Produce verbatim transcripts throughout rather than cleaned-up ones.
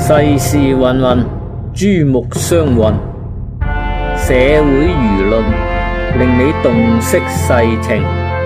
世事芸芸，珠目相混，社會輿論令你洞悉世情。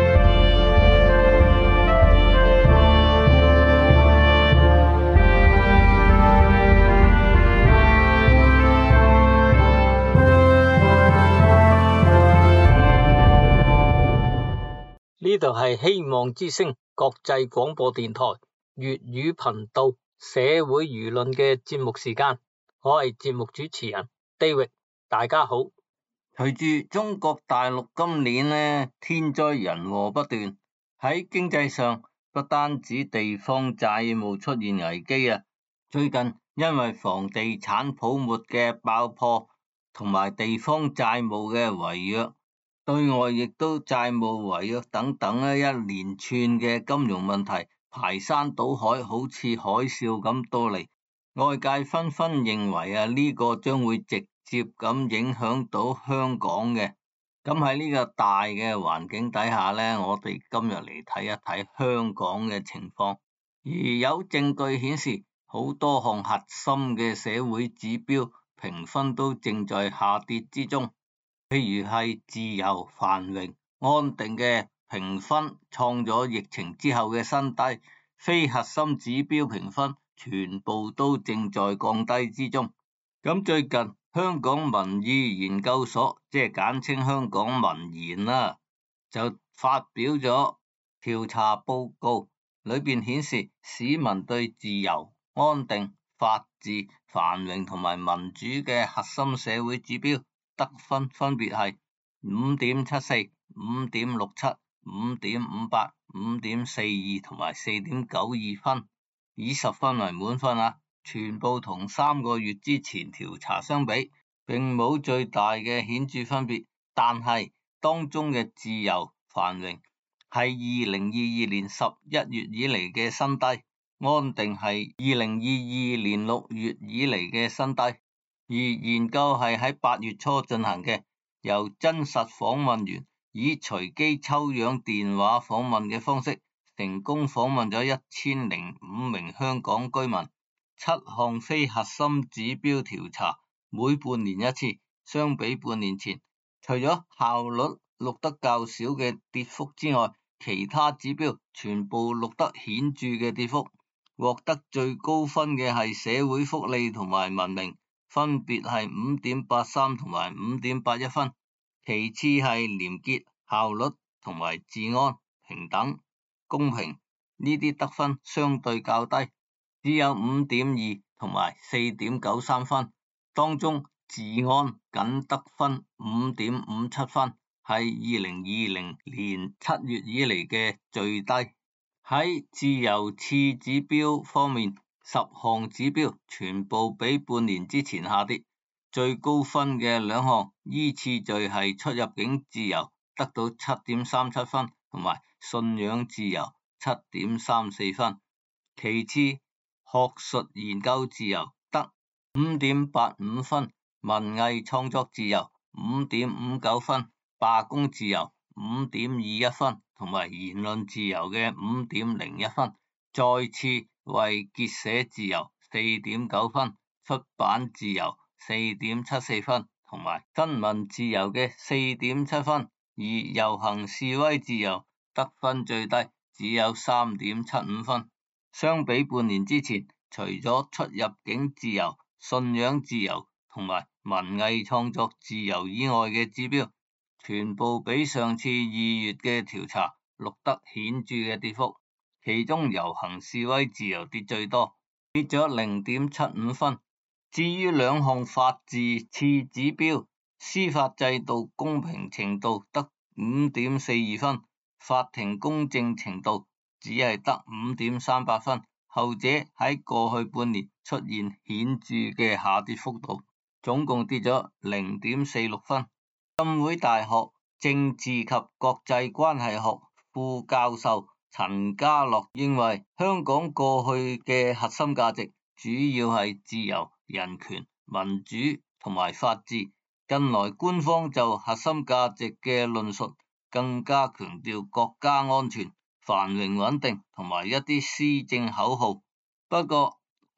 呢度係希望之聲國際廣播電台粵語頻道社會輿論嘅節目時間，我係節目主持人 David， 大家好。 隨住中國大陸今年呢天災人禍不斷，喺經濟上不單止地方債務出現危機啊，最近因為房地產泡沫嘅爆破同埋地方債務嘅違約，對外亦都債務違約等等咧，一連串嘅金融問題排山倒海，好似海嘯咁到嚟。外界紛紛認為啊，呢個將會直接咁影響到香港嘅。咁喺呢個大嘅環境底下呢，我哋今日嚟睇一睇香港嘅情況。而有證據顯示，好多項核心嘅社會指標評分都正在下跌之中。譬如係自由、繁榮、安定嘅評分創咗疫情之後嘅新低，非核心指標評分全部都正在降低之中。咁最近香港民意研究所，即係簡稱香港民研啦，就發表咗調查報告，裏邊顯示市民對自由、安定、法治、繁榮同埋民主嘅核心社會指標得分分別係五點七四、五點六七、五點五八、五點四二同埋四點九二分，以十分為滿分啊！全部同三個月之前調查相比，並冇最大嘅顯著分別。但係當中嘅自由、繁榮係二零二二年十一月以嚟嘅新低，安定係二零二二年六月以嚟嘅新低。而研究係喺八月初進行嘅，由真實訪問員以隨機抽樣電話訪問嘅方式，成功訪問咗一千零五名香港居民。七項非核心指標調查，每半年一次，相比半年前，除咗效率錄得較少嘅跌幅之外，其他指標全部錄得顯著嘅跌幅。獲得最高分嘅係社會福利同埋文明，分別係五點八三同埋五點八一分，其次係廉潔、效率同埋治安、平等、公平，呢啲得分相對較低，只有五點二同埋四點九三分，當中治安僅得分五點五七分，係二零二零年七月以嚟嘅最低。喺自由次指標方面，十項指標全部比半年之前下跌，最高分嘅兩項依次序係出入境自由得到七點三七分，同埋信仰自由七點三四分，其次學術研究自由得五點八五分，文藝創作自由五點五九分，罷工自由五點二一分，同埋言論自由嘅五點零一分，再次為結社自由四點九分，出版自由四點七四分，同埋新聞自由嘅四點七分，而遊行示威自由得分最低，只有三點七五分。相比半年之前，除咗出入境自由、信仰自由同埋文藝創作自由以外嘅指標，全部比上次二月嘅調查錄得顯著嘅跌幅。其中遊行示威自由跌最多，跌咗零點七五分。至於兩項法治次指標，司法制度公平程度得五點四二分，法庭公正程度只係得五點三八分，後者喺過去半年出現顯著嘅下跌幅度，總共跌咗零點四六分。浸會大學政治及國際關係學副教授陳家樂認為，香港過去嘅核心價值主要係自由、人權、民主同埋法治，近來官方就核心價值嘅論述更加強調國家安全、繁榮穩定同埋一啲施政口號。不過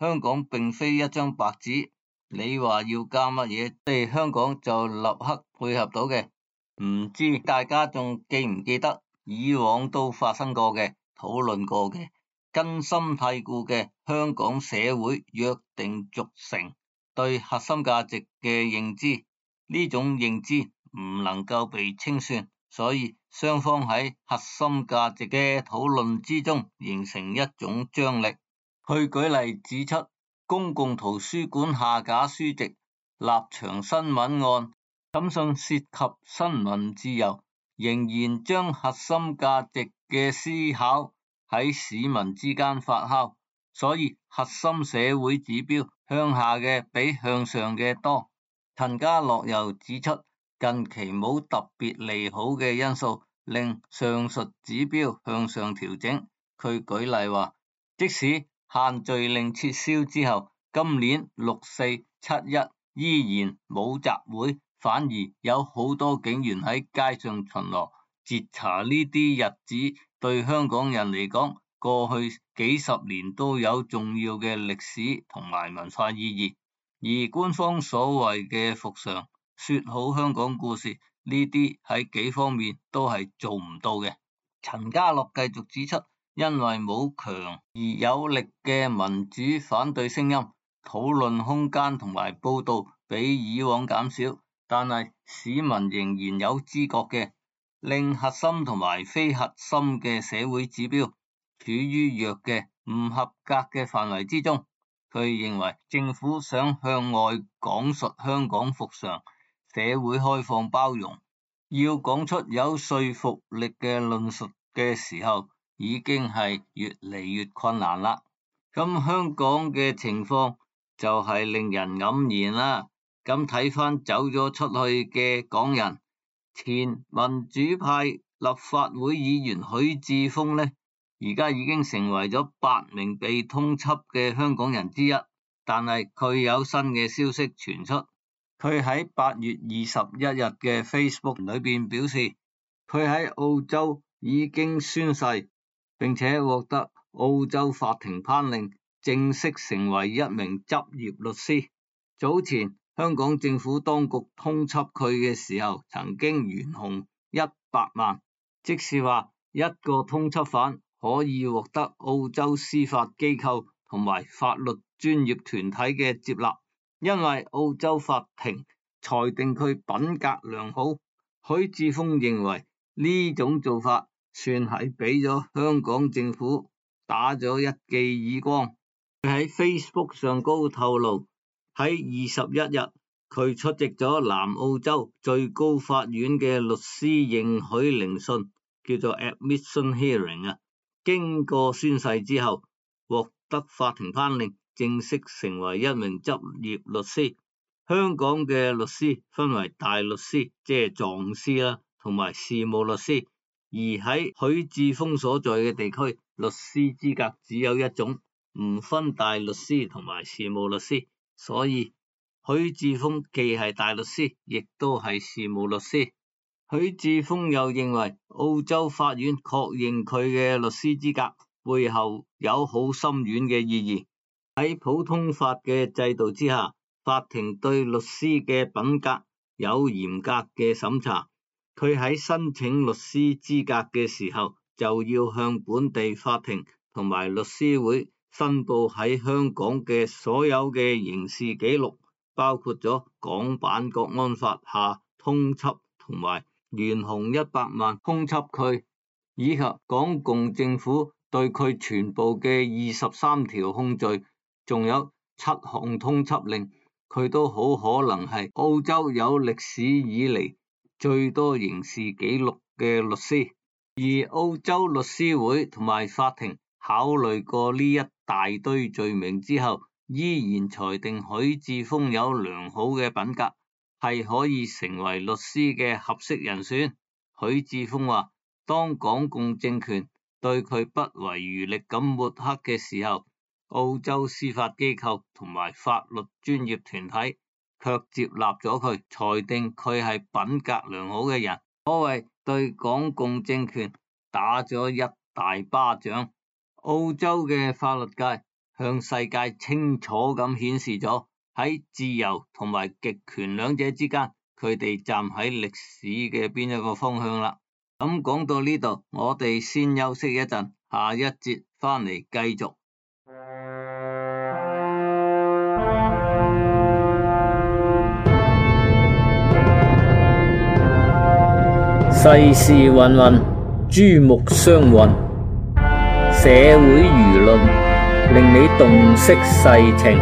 香港並非一張白紙，你話要加乜嘢，我哋香港就立刻配合到嘅。唔知大家仲記唔記得以往都發生過嘅、討論過嘅、根深蒂固嘅香港社會約定俗成對核心價值嘅認知，呢種認知唔能夠被清算，所以雙方喺核心價值嘅討論之中形成一種張力。去舉例指出，公共圖書館下架書籍、立場新聞案、審訊涉及新聞自由，仍然將核心價值嘅思考喺市民之間發酵，所以核心社會指標向下嘅比向上嘅多。陳家洛又指出，近期冇特別利好嘅因素令上述指標向上調整。佢舉例話，即使限聚令撤銷之後，今年六四、七一依然冇集會，反而有好多警員喺街上巡邏截查，呢啲日子對香港人嚟講，過去幾十年都有重要嘅歷史同埋文化意義。而官方所謂嘅復常、說好香港故事，呢啲喺幾方面都係做唔到嘅。陳家洛繼續指出，因為冇強而有力嘅民主反對聲音，討論空間同埋報道比以往減少，但係市民仍然有知覺嘅，令核心同埋非核心嘅社會指標處於弱嘅唔合格嘅範圍之中。佢認為政府想向外講述香港復常、社會開放包容，要講出有說服力嘅論述嘅時候，已經係越嚟越困難啦。咁香港嘅情況就係令人黯然啦。咁睇翻走咗出去嘅港人，前民主派立法會議員許智峰呢，而家已經成為咗八名被通緝嘅香港人之一。但係佢有新嘅消息傳出，佢喺八月二十一日嘅 Facebook 裏邊表示，佢喺澳洲已經宣誓，並且獲得澳洲法庭頒令，正式成為一名執業律師。早前香港政府當局通緝佢嘅時候，曾經懸紅一百萬，即是話一個通緝犯可以獲得澳洲司法機構同埋法律專業團體嘅接納，因為澳洲法庭裁定佢品格良好。許智峰認為呢種做法算係俾咗香港政府打咗一記耳光。佢喺 Facebook 上高透露，喺二十一日佢出席咗南澳洲最高法院嘅律師認許聆訊，叫做 admission hearing 啊。經過宣誓之後，獲得法庭頒令，正式成為一名執業律師。香港嘅律師分為大律師，即係狀師啦，同埋事務律師。而喺許智峰所在嘅地區，律師資格只有一種，唔分大律師同埋事務律師。所以許智峰既係大律師，亦都係事務律師。許智峰又認為澳洲法院確認佢嘅律師資格背後有好深遠嘅意義。喺普通法嘅制度之下，法庭對律師嘅品格有嚴格嘅審查。佢喺申請律師資格嘅時候，就要向本地法庭同埋律師會申報喺香港嘅所有嘅刑事記錄，包括咗港版國安法下通緝同埋懸紅一百萬通緝佢，以及港共政府對佢全部嘅二十三條控罪，仲有七項通緝令，佢都好可能係澳洲有歷史以嚟最多刑事記錄嘅律師。而澳洲律師會同埋法庭考慮過呢一大堆罪名之後，依然裁定許智峰有良好嘅品格，係可以成為律師嘅合適人選。許智峰話，當港共政權對佢不遺餘力咁抹黑嘅時候，澳洲司法機構同埋法律專業團體卻接納咗佢，裁定佢係品格良好嘅人，可謂對港共政權打咗一大巴掌。澳洲嘅法律界向世界清楚咁顯示咗喺自由同埋極權兩者之間，佢哋站喺歷史嘅邊一個方向啦。咁講到呢度，我哋先休息一陣，下一節翻嚟繼續。 世事芸芸，珠目相混，社會輿論令你洞悉世情。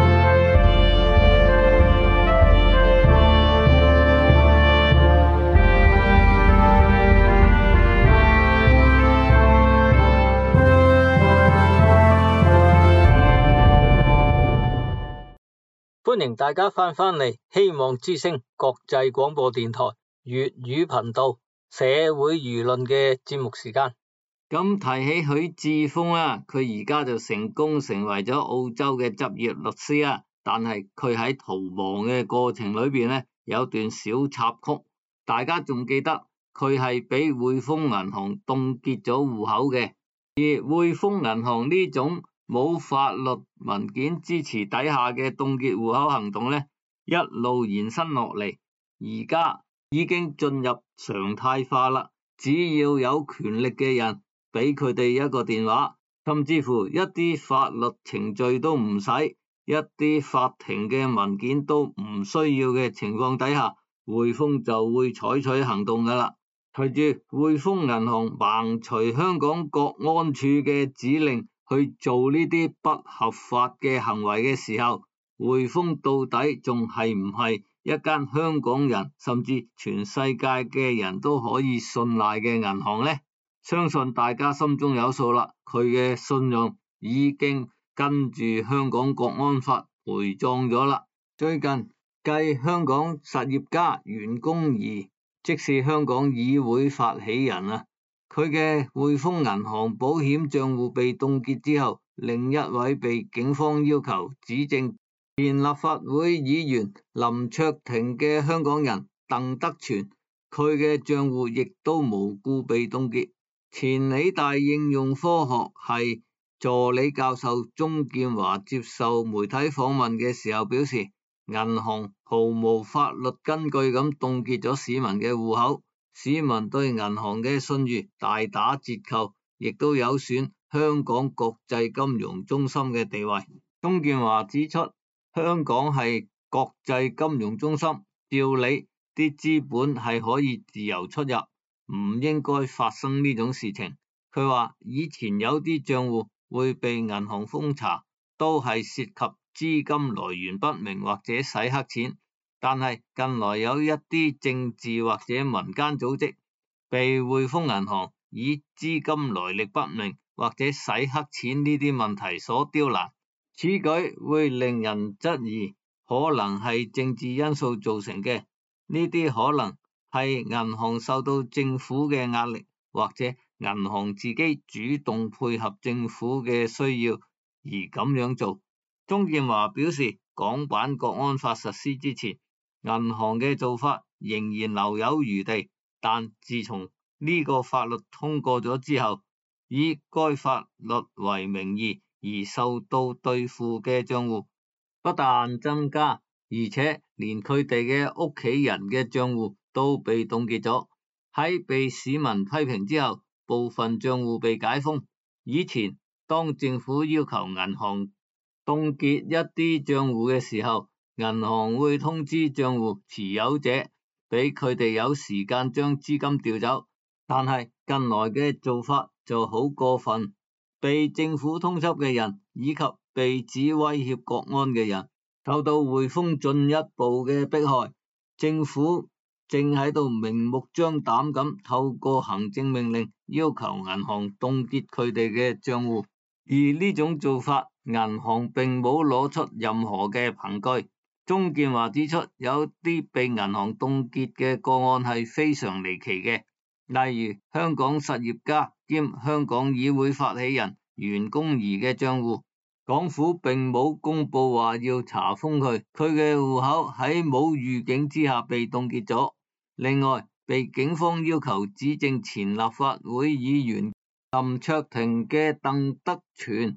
歡迎大家翻返嚟希望之聲國際廣播電台粵語頻道社會輿論嘅節目時間。 咁提起許智峰啊，佢而家就成功成為咗澳洲嘅執業律師啊，但係佢喺逃亡嘅過程裏邊呢，有段小插曲，大家仲記得佢係俾匯豐銀行凍結咗戶口嘅，而匯豐銀行呢種冇法律文件支持底下嘅凍結戶口行動呢，一路延伸落嚟，而家已經進入常態化啦。只要有權力嘅人俾佢哋一個電話，甚至乎一啲法律程序都唔使，一啲法庭嘅文件都唔需要嘅情況底下，匯豐就會採取行動噶啦。隨住匯豐銀行盲隨香港國安處嘅指令去做呢啲不合法嘅行為嘅時候，匯豐到底仲係唔係一間香港人甚至全世界嘅人都可以信賴嘅銀行呢？相信大家心中有數啦，佢嘅信用已經跟住香港國安法陪葬咗啦。最近繼香港實業家袁弓夷，即是香港議會發起人啊，佢嘅匯豐銀行保險賬戶被凍結之後，另一位被警方要求指證前立法會議員林卓廷嘅香港人鄧德全，佢嘅賬戶亦都無故被凍結。前理大應用科學系助理教授鍾建華接受媒體訪問嘅時候表示，銀行毫無法律根據咁凍結咗市民嘅戶口，市民對銀行嘅信譽大打折扣，亦都有損香港國際金融中心嘅地位。鍾建華指出，香港係國際金融中心，照理啲資本係可以自由出入，唔應該發生呢種事情。佢話以前有啲賬戶會被銀行封查，都係涉及資金來源不明或者洗黑錢，但係近來有一啲政治或者民間組織被匯豐銀行以資金來歷不明或者洗黑錢呢啲問題所刁難，此舉會令人質疑可能係政治因素造成嘅，呢啲可能係銀行受到政府嘅壓力，或者銀行自己主動配合政府嘅需要而咁樣做。鍾建華表示，港版國安法實施之前，銀行嘅做法仍然留有餘地，但自從呢個法律通過咗之後，以該法律為名義而受到對付嘅賬戶不但增加，而且連佢哋嘅屋企人嘅賬戶都被凍結咗。喺被市民批評之後，部分賬戶被解封。以前當政府要求銀行凍結一啲賬戶嘅時候，銀行會通知賬戶持有者，俾佢哋有時間將資金調走。但係近來嘅做法就好過分，被政府通緝嘅人以及被指威脅國安嘅人受到匯豐進一步嘅迫害，政府正喺度明目張膽咁透過行政命令要求銀行凍結佢哋嘅賬戶，而呢種做法銀行並冇攞出任何嘅憑據。鍾建華指出，有啲被銀行凍結嘅個案係非常離奇嘅，例如香港實業家兼香港議會發起人袁弓夷嘅賬戶，港府並冇公布話要查封佢，佢嘅戶口喺冇預警之下被凍結咗。另外，被警方要求指證前立法會議員林卓廷嘅鄧德全，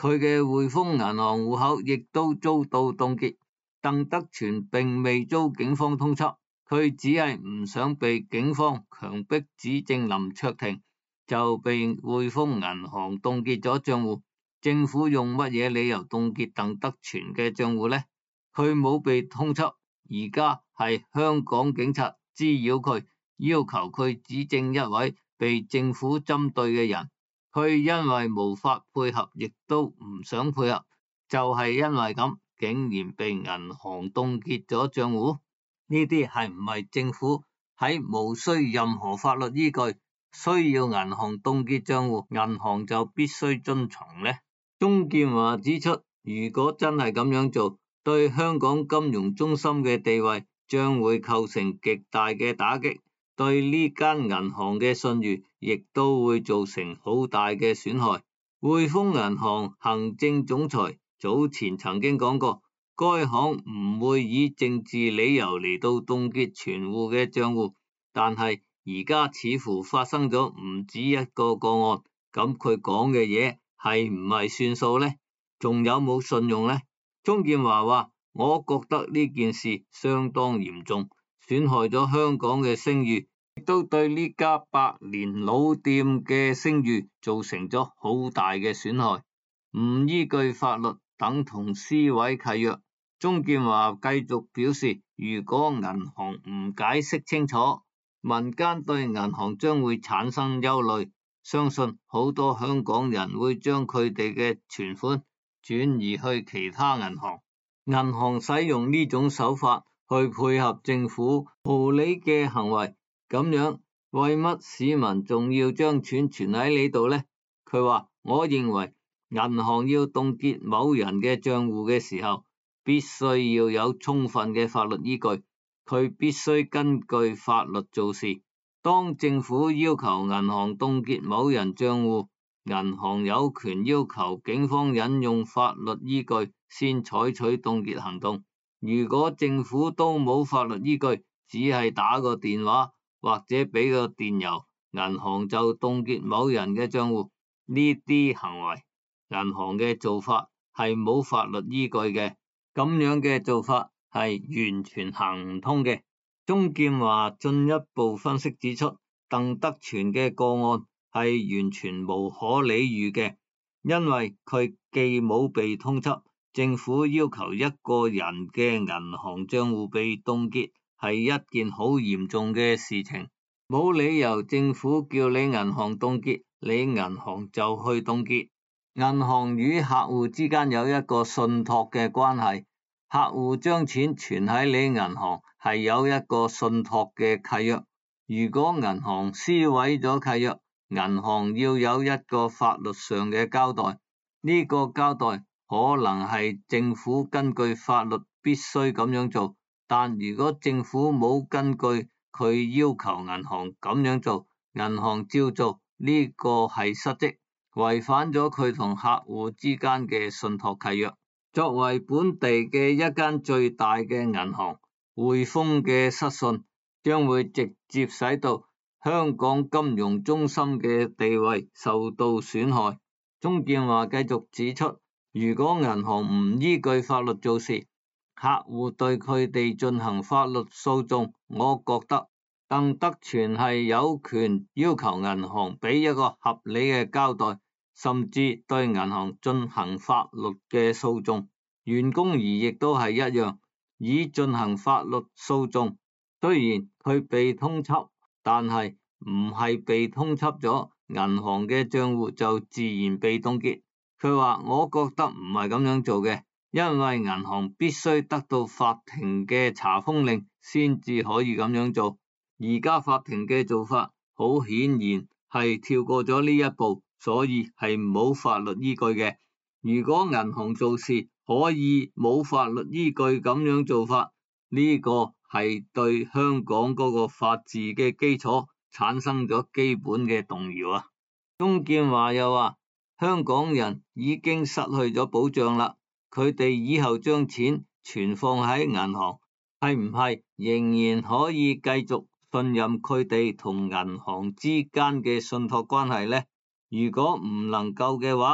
佢嘅匯豐銀行戶口亦都遭到凍結。鄧德全並未遭警方通緝，佢只係唔想被警方強迫指證林卓廷，就被匯豐銀行凍結咗賬戶。政府用乜嘢理由凍結鄧德全嘅賬戶呢？佢冇被通緝，而家係香港警察滋擾佢，要求佢指證一位被政府針對嘅人。佢因為無法配合，亦都唔想配合，就係因為咁，竟然被銀行凍結咗賬戶。呢啲係唔係政府喺無需任何法律依據，需要銀行凍結賬戶，銀行就必須遵從呢？鍾建華指出，如果真係咁樣做，對香港金融中心嘅地位將會構成極大嘅打擊，對呢間銀行嘅信譽亦都會造成好大嘅損害。匯豐銀行行政總裁早前曾經講過，該行唔會以政治理由嚟到凍結存戶嘅賬戶，但係而家似乎發生咗唔止一個個案，咁佢講嘅嘢係唔係算數呢？仲有冇信用呢？鍾建華話，我覺得呢件事相當嚴重，損害咗香港嘅聲譽，亦都對呢家百年老店嘅聲譽造成咗好大嘅損害。唔依據法律等同撕毀契約。鍾建華繼續表示，如果銀行唔解釋清楚，民間對銀行將會產生憂慮，相信好多香港人會將佢哋嘅存款轉移去其他銀行。銀行使用呢種手法去配合政府無理嘅行為，咁樣為乜市民仲要將錢存喺呢度呢？佢話，我認為銀行要凍結某人嘅賬戶嘅時候，必須要有充分嘅法律依據，佢必須根據法律做事。當政府要求銀行凍結某人賬戶，銀行有權要求警方引用法律依據先採取凍結行動。如果政府都冇法律依據，只係打個電話或者俾個電郵，銀行就凍結某人嘅賬戶，呢啲行為，銀行嘅做法係冇法律依據嘅，咁樣嘅做法係完全行唔通嘅。鍾建華進一步分析指出，鄧德全嘅個案係完全無可理喻嘅，因為佢既冇被通緝，政府要求一個人嘅銀行賬戶被凍結係一件好嚴重嘅事情，冇理由政府叫你銀行凍結，你銀行就去凍結。銀行與客戶之間有一個信託嘅關係，客戶將錢存喺你銀行係有一個信託嘅契約。如果銀行撕毀咗契約，銀行要有一個法律上嘅交代，呢個交代可能係政府根據法律必須咁樣做，但如果政府冇根據佢要求銀行咁樣做，銀行照做，呢個係失職，違反咗佢同客戶之間嘅信託契約。作為本地嘅一間最大嘅銀行，匯豐嘅失信將會直接使到香港金融中心嘅地位受到損害。鍾建華繼續指出，如果銀行唔依據法律做事，客戶對佢哋進行法律訴訟，我覺得鄧德全係有權要求銀行俾一個合理嘅交代，甚至對銀行進行法律嘅訴訟。袁弓夷亦都係一樣，以進行法律訴訟。雖然佢被通緝，但係唔係被通緝咗，銀行嘅賬戶就自然被凍結。佢話，我覺得唔係咁樣做嘅，因為銀行必須得到法庭嘅查封令先至可以咁樣做。而家法庭嘅做法好顯然係跳過咗呢一步，所以係冇法律依據嘅。如果銀行做事可以冇法律依據咁樣做法，呢個係對香港嗰個法治嘅基礎產生咗基本嘅動搖啊。鍾建華又話，香港人已經失去咗保障啦，佢哋以後將錢存放喺銀行，係唔係仍然可以繼續信任佢哋同銀行之間嘅信託關係呢？如果唔能夠嘅話，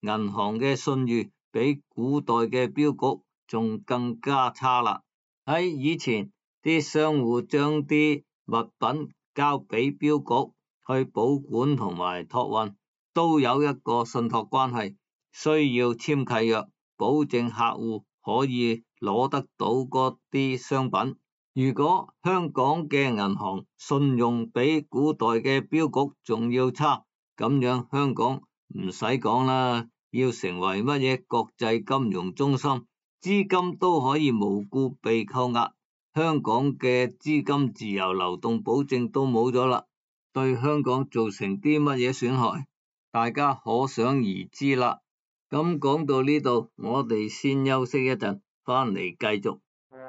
銀行嘅信譽比古代嘅標局仲更加差啦。喺以前，啲商戶將啲物品交俾標局去保管同埋託運，都有一個信託關係，需要簽契約，保證客戶可以攞得到嗰啲商品。如果香港嘅銀行信用比古代嘅標局仲要差，咁樣香港唔使講啦，要成為乜嘢國際金融中心，資金都可以無故被扣押，香港嘅資金自由流動保證都冇咗啦，對香港造成啲乜嘢損害，大家可想而知啦。咁講到呢度，我哋先休息一陣，翻嚟繼續。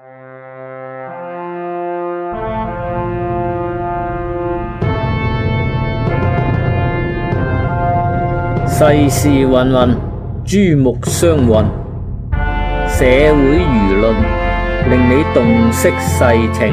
世事芸芸，珠目相混，社會輿論令你洞悉世情。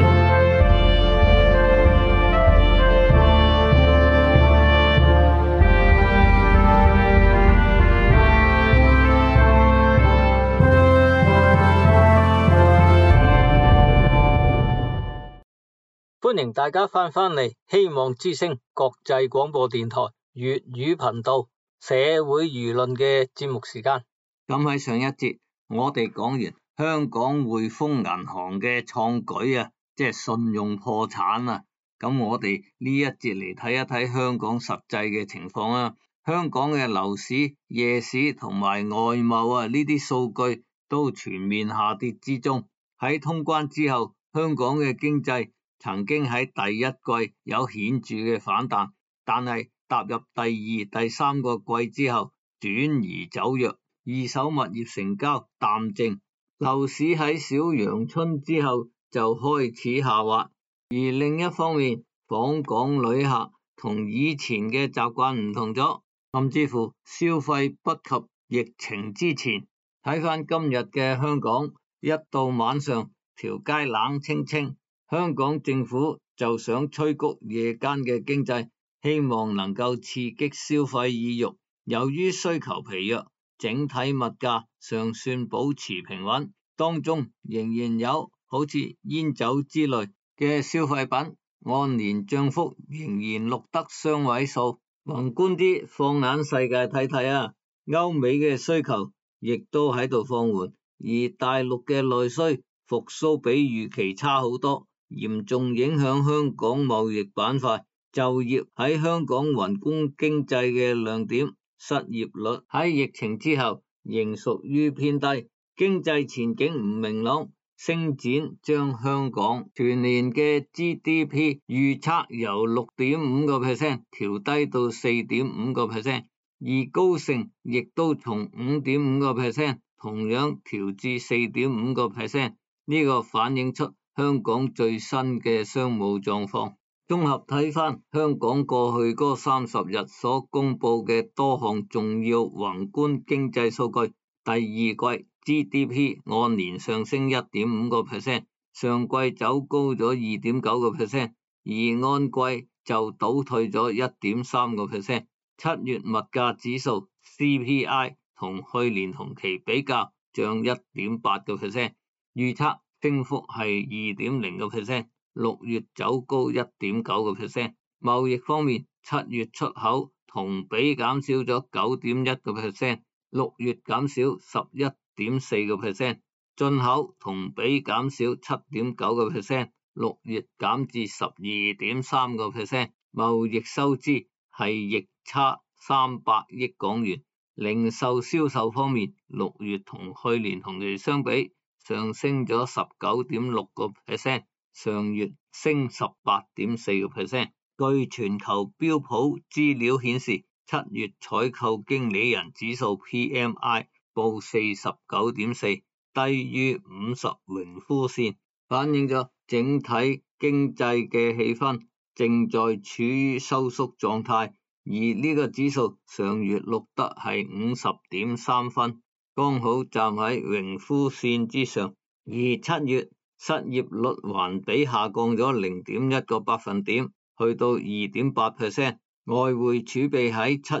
歡迎大家翻返嚟希望之聲國際廣播電台粵語頻道社會輿論嘅節目時間。 咁喺上一節我哋講完香港匯豐銀行嘅創舉啊，即係信用破產啊。咁我哋呢一節嚟睇一睇香港實際嘅情況啊。香港嘅樓市、夜市同埋外貿啊，呢啲數據都全面下跌之中。喺通關之後，香港嘅經濟曾經喺第一季有顯著嘅反彈，但係踏入第二、第三個季之後轉而走弱，二手物業成交淡靜，樓市喺小陽春之後就開始下滑。而另一方面，訪港旅客同以前嘅習慣唔同咗，甚至乎消費不及疫情之前。睇返今日嘅香港，一到晚上條街冷清清，香港政府就想催谷夜間嘅經濟，希望能夠刺激消費意欲。由於需求疲弱，整體物價尚算保持平穩，當中仍然有好似煙酒之類嘅消費品，按年漲幅仍然錄得雙位數。宏觀啲放眼世界睇睇啊，歐美嘅需求亦都喺度放緩，而大陸嘅內需復甦比預期差好多，嚴重影響香港貿易板塊。就業喺香港宏觀經濟嘅亮點，失業率喺疫情之後仍屬於偏低，經濟前景唔明朗。星展將香港全年嘅 G D P 預測由 六點五個 percent 調低到 四點五個 percent， 而高盛亦都從 五點五個 percent 同樣調至 四點五個 percent， 呢個反映出香港最新嘅商務狀況。綜合睇返香港過去嗰三十日所公布嘅多項重要宏觀經濟數據，第二季 G D P 按年上升 一點五個 percent， 上季走高咗 二點九個 percent， 而按季就倒退咗 一點三個 percent。 七月物價指數 C P I 同去年同期比較漲 一點八個 percent， 預測升幅係 二點零個 percent，六月走高 一點九個 percent。 貿易方面，七月出口同比減少咗 九點一個 percent， 六月減少 十一點四個 percent， 進口同比減少 七點九個 percent， 六月減至 十二點三個 percent。 貿易收支係逆差三百億港元。零售銷售方面，六月同去年同期相比上升咗 十九點六個 percent，上月升 十八點四個 percent。 據全球標普資料顯示，七月採購經理人指數 P M I 報 四十九點四， 低於五十榮枯線，反映咗整體經濟嘅氣氛正在處於收縮狀態。而呢個指數上月錄得係五十點三分，剛好站喺榮枯線之上。而七月失業率環比下降咗 零點一個百分點，去到 二點八 percent。 外匯儲備喺七月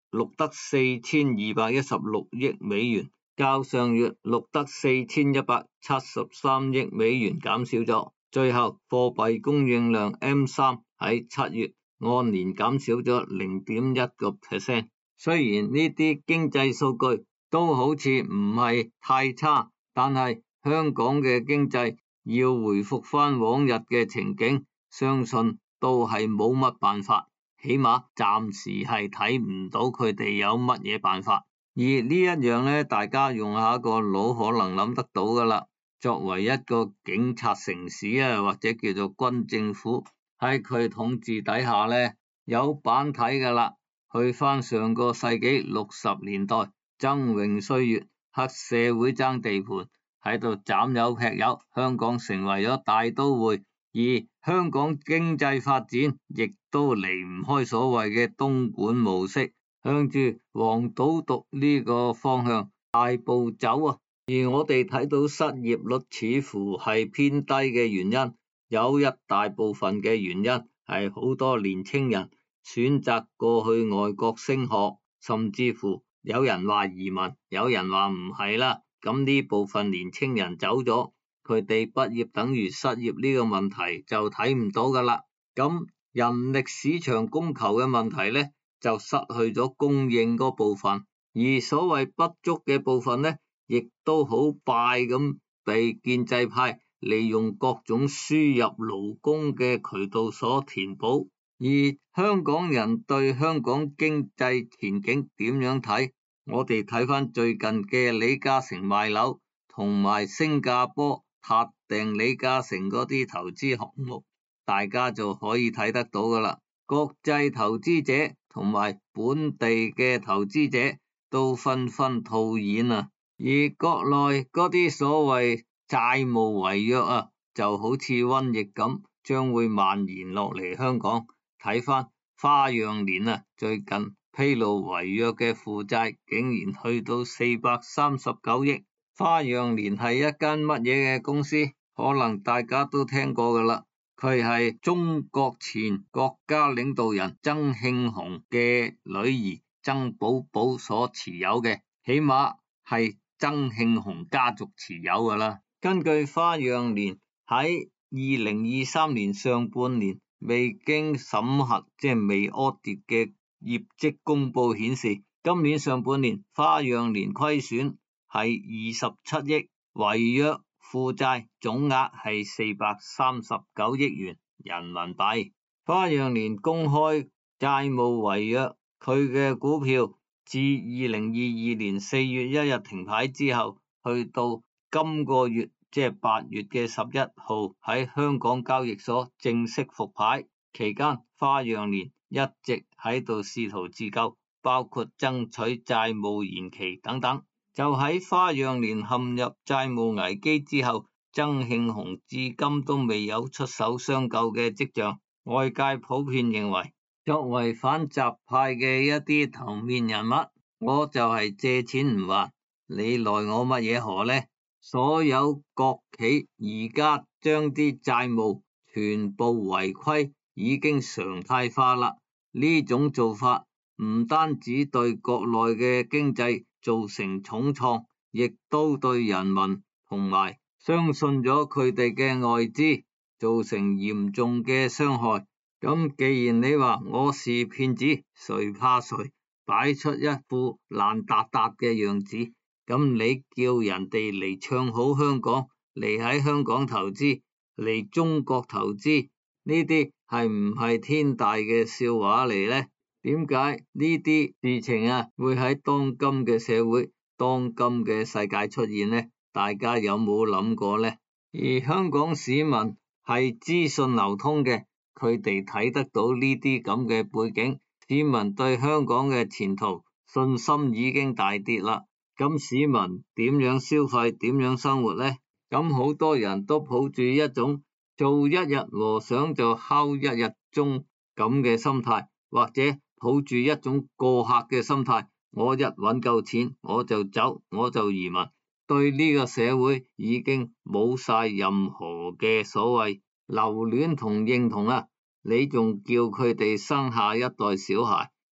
錄得四千二百一十六億美元，較上月錄得四千一百七十三億美元減少咗。最後，貨幣供應量 M 三 喺七月按年減少咗 零點一個 percent。雖然呢啲經濟數據都好似唔係太差，但係香港嘅經濟要回復翻往日嘅情景，相信都係冇乜辦法，起碼暫時係睇唔到佢哋有乜嘢辦法。而呢一樣呢，大家用下個腦可能諗得到噶啦。作為一個警察城市啊，或者叫做軍政府，喺佢統治底下呢，有版睇噶啦。去翻上個世紀六十年代，崢嶸歲月，黑社會爭地盤，喺度斬友劈友，香港成為咗大都會。而香港經濟發展亦都離唔開所謂嘅東莞模式，向住黃賭毒呢個方向大步走啊！而我哋睇到失業率似乎係偏低嘅原因，有一大部分嘅原因係好多年青人選擇過去外國升學，甚至乎有人話移民，有人話唔係啦。咁呢部分年青人走咗，佢哋畢業等於失業呢個問題就睇唔到噶啦。咁人力市場供求嘅問題呢，就失去咗供應嗰部分，而所謂不足嘅部分呢，亦都好快咁被建制派利用各種輸入勞工嘅渠道所填補。而香港人對香港經濟前景點樣睇？我哋睇翻最近嘅李嘉誠賣樓，同埋新加坡撻訂李嘉誠嗰啲投資項目，大家就可以睇得到噶啦。國際投資者同埋本地嘅投資者都紛紛套現啊！而國內嗰啲所謂債務違約啊，就好似瘟疫咁，將會蔓延落嚟香港。睇翻花樣年啊，最近披露違約嘅負債竟然去到四百三十九億。花樣年係一間乜嘢嘅公司？可能大家都聽過噶啦，佢係中國前國家領導人曾慶紅嘅女兒曾寶寶所持有嘅，起碼係曾慶紅家族持有噶啦。根據花樣年喺二零二三年上半年未經審核，即係未 audit 嘅業績公布顯示，今年上半年花樣年虧損係二十七億，違約負債總額係四百三十九億元人民幣。花樣年公開債務違約，佢嘅股票自二零二二年四月一日停牌之後，去到今個月即係八月嘅十一號喺香港交易所正式復牌。期間花樣年一直喺度試圖自救，包括爭取債務延期等等。就喺花樣年陷入債務危機之後，曾慶紅至今都未有出手相救嘅跡象。外界普遍認為，作為反習派嘅一啲頭面人物，我就係借錢唔還，你奈我乜嘢何呢？所有國企而家將啲債務全部違規已經常態化啦。呢種做法唔單止對國內嘅經濟造成重創，亦都對人民同埋相信咗佢哋嘅外資造成嚴重嘅傷害。咁既然你話我是騙子，誰怕誰，擺出一副爛達達嘅樣子，咁你叫人哋嚟唱好香港，嚟喺香港投資，嚟中國投資，呢啲係唔係天大嘅笑話嚟呢？點解呢啲事情啊會喺當今嘅社會、當今嘅世界出現呢？大家有冇諗過呢？而香港市民係資訊流通嘅，佢哋睇得到呢啲咁嘅背景，市民對香港嘅前途信心已經大跌啦。咁市民點樣消費、點樣生活呢？咁好多人都抱住一種做一日和尚就敲一日鐘咁嘅心態，或者抱住一種過客嘅心態，我一搵夠錢我就走，我就移民，對呢個社會已經冇晒任何嘅所謂留戀同認同啦。你仲叫佢哋生下一代小孩，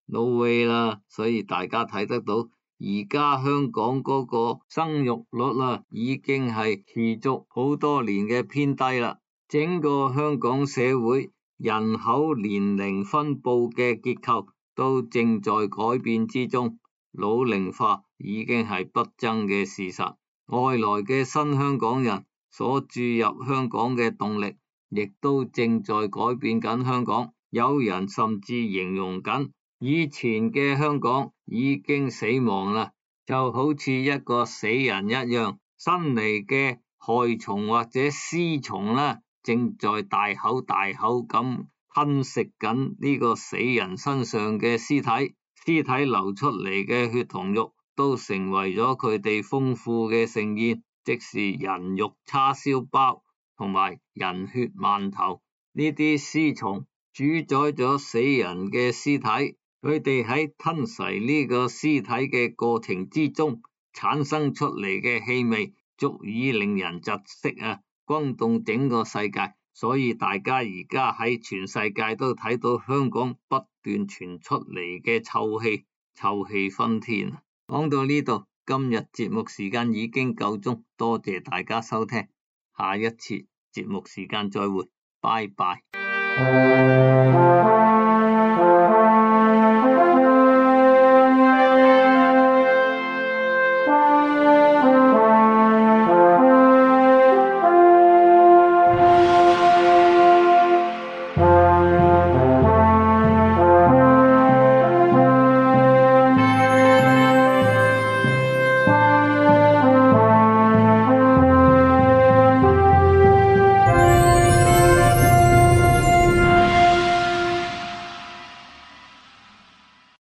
no way啦，所以大家睇得到，而家香港嗰個生育率啦，已經係持續好多年嘅偏低啦。整個香港社會人口年齡分布嘅結構都正在改變之中，老齡化已經係不爭嘅事實。外來嘅新香港人所注入香港嘅動力，亦都正在改變緊香港。有人甚至形容緊，以前嘅香港已經死亡啦，就好似一個死人一樣。新嚟嘅害蟲或者屍蟲啦，正在大口大口咁吞食緊呢個死人身上嘅屍體，屍體流出嚟嘅血同肉都成為咗佢哋豐富嘅盛宴，即是人肉叉燒包同埋人血饅頭。呢啲屍蟲主宰咗死人嘅屍體，佢哋喺吞噬呢個屍體嘅過程之中產生出嚟嘅氣味，足以令人窒息啊，轟動整個世界。所以大家而家喺全世界都睇到香港不斷傳出嚟嘅臭氣，臭氣熏天。講到呢度，今日節目時間已經夠鐘，多謝大家收聽，下一次節目時間再會，拜拜。